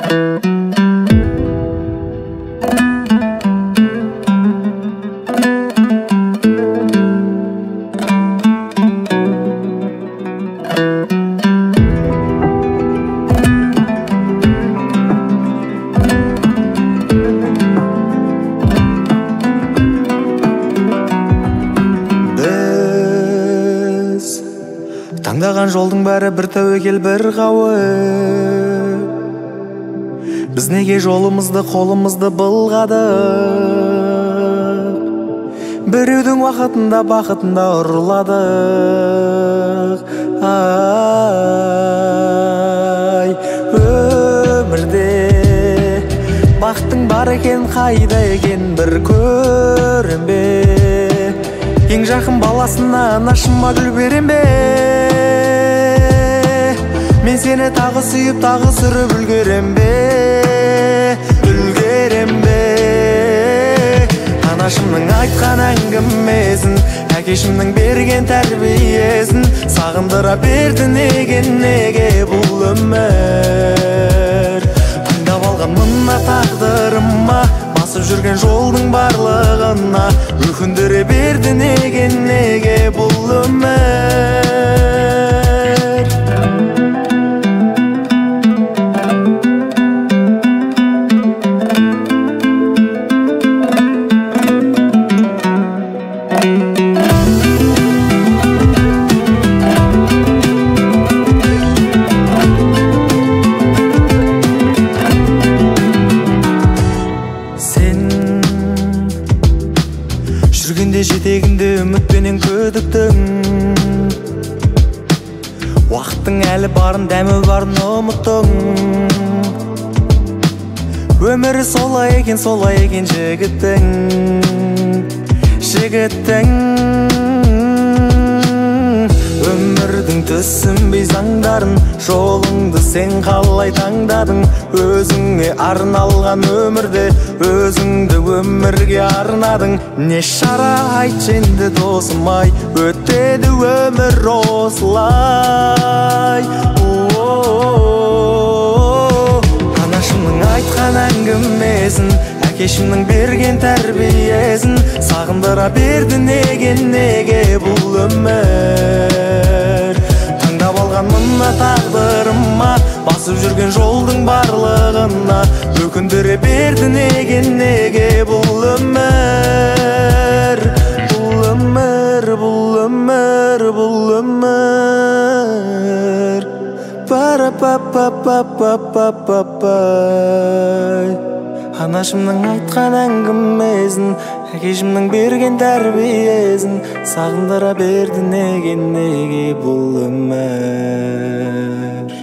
Таңдаған жолдың бәрі бір тәуекел бір қауіп. Біз неге жолымызды қолымызды былғадық? Біреудің уақытында бақытында ұрладық. Ай, өмірде бақыттың бар екен, қайда екен бір көрем бе? Ең жақын баласына анашыма гүл берем бе? Мен сені тағы сүйіп, тағы сүріп үлгерем бе? Үлгерем бе? Анашымның айтқан әңгімесін, әкешімнің берген тәрбиесін сағындыра берді неге бұл өмір? Таңдап алған мына тағдырыма, басып жүрген жолдың барлығына өкіндіре берді неге бұл өмір? Жүргенде жетегінде үмітпенен күдіктің, уақыттың әлі барын, дәмі барын ұмыттың. Өмірі солай екен жігіттің. Өмірдің түсінбей заңдарын, жолыңды сен қалай таңдадың? Өзіңе арналған өмірде өзіңді өмірге арнадың. Не шара айтшы енді досым-ай, өтеді өмір осылай. Анашымның айтқан әңгімесін, әкешімнің берген тәрбиесін сағындыра берді неге бұл өмір? Таңдап алған мына тағдырыма, басып жүрген жолдың барлығына өкіндіре берді неге бұл өмір? Бұл өмір, бұл өмір, бұл өмір. Пара-па-па-па-па-па-па. Анашымның айтқан әңгімесін, әкешімнің берген тәрбиесін сағындыра берді неге бұл өмір?